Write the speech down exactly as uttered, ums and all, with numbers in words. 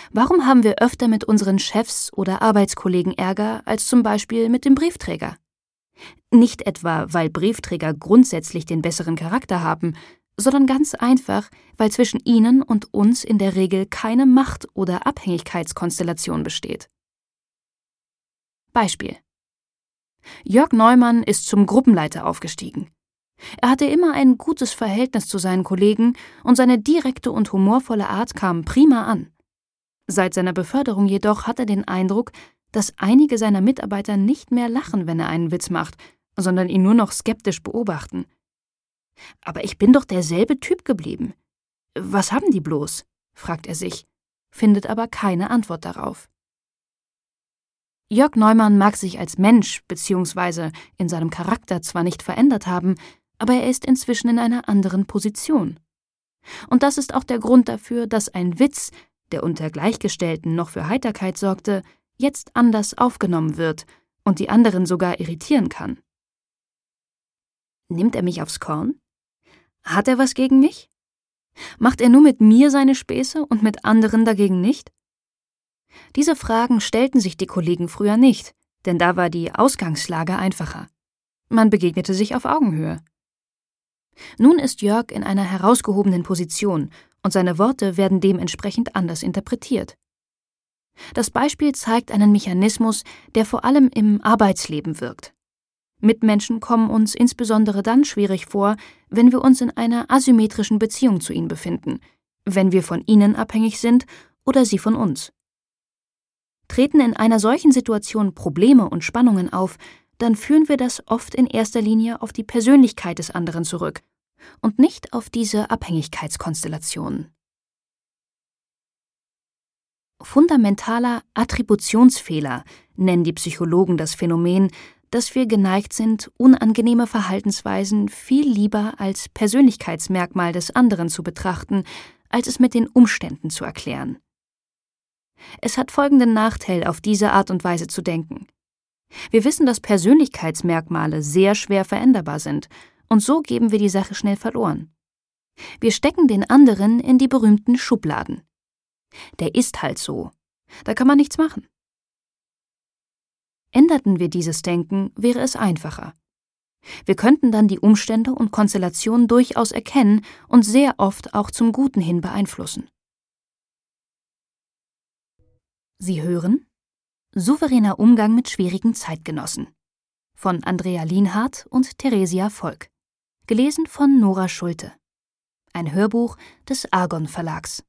Warum haben wir öfter mit unseren Chefs oder Arbeitskollegen Ärger als zum Beispiel mit dem Briefträger? Nicht etwa, weil Briefträger grundsätzlich den besseren Charakter haben, sondern ganz einfach, weil zwischen ihnen und uns in der Regel keine Macht- oder Abhängigkeitskonstellation besteht. Beispiel: Jörg Neumann ist zum Gruppenleiter aufgestiegen. Er hatte immer ein gutes Verhältnis zu seinen Kollegen und seine direkte und humorvolle Art kam prima an. Seit seiner Beförderung jedoch hat er den Eindruck, dass einige seiner Mitarbeiter nicht mehr lachen, wenn er einen Witz macht, sondern ihn nur noch skeptisch beobachten. »Aber ich bin doch derselbe Typ geblieben. Was haben die bloß?« fragt er sich, findet aber keine Antwort darauf. Jörg Neumann mag sich als Mensch bzw. in seinem Charakter zwar nicht verändert haben, aber er ist inzwischen in einer anderen Position. Und das ist auch der Grund dafür, dass ein Witz, der unter Gleichgestellten noch für Heiterkeit sorgte, jetzt anders aufgenommen wird und die anderen sogar irritieren kann. Nimmt er mich aufs Korn? Hat er was gegen mich? Macht er nur mit mir seine Späße und mit anderen dagegen nicht? Diese Fragen stellten sich die Kollegen früher nicht, denn da war die Ausgangslage einfacher. Man begegnete sich auf Augenhöhe. Nun ist Jörg in einer herausgehobenen Position und seine Worte werden dementsprechend anders interpretiert. Das Beispiel zeigt einen Mechanismus, der vor allem im Arbeitsleben wirkt. Mitmenschen kommen uns insbesondere dann schwierig vor, wenn wir uns in einer asymmetrischen Beziehung zu ihnen befinden, wenn wir von ihnen abhängig sind oder sie von uns. Treten in einer solchen Situation Probleme und Spannungen auf, dann führen wir das oft in erster Linie auf die Persönlichkeit des anderen zurück und nicht auf diese Abhängigkeitskonstellationen. Fundamentaler Attributionsfehler nennen die Psychologen das Phänomen, dass wir geneigt sind, unangenehme Verhaltensweisen viel lieber als Persönlichkeitsmerkmal des anderen zu betrachten, als es mit den Umständen zu erklären. Es hat folgenden Nachteil, auf diese Art und Weise zu denken. Wir wissen, dass Persönlichkeitsmerkmale sehr schwer veränderbar sind, und so geben wir die Sache schnell verloren. Wir stecken den anderen in die berühmten Schubladen. Der ist halt so. Da kann man nichts machen. Änderten wir dieses Denken, wäre es einfacher. Wir könnten dann die Umstände und Konstellationen durchaus erkennen und sehr oft auch zum Guten hin beeinflussen. Sie hören »Souveräner Umgang mit schwierigen Zeitgenossen« von Andrea Lienhardt und Theresia Volk, gelesen von Nora Schulte. Ein Hörbuch des Argon Verlags.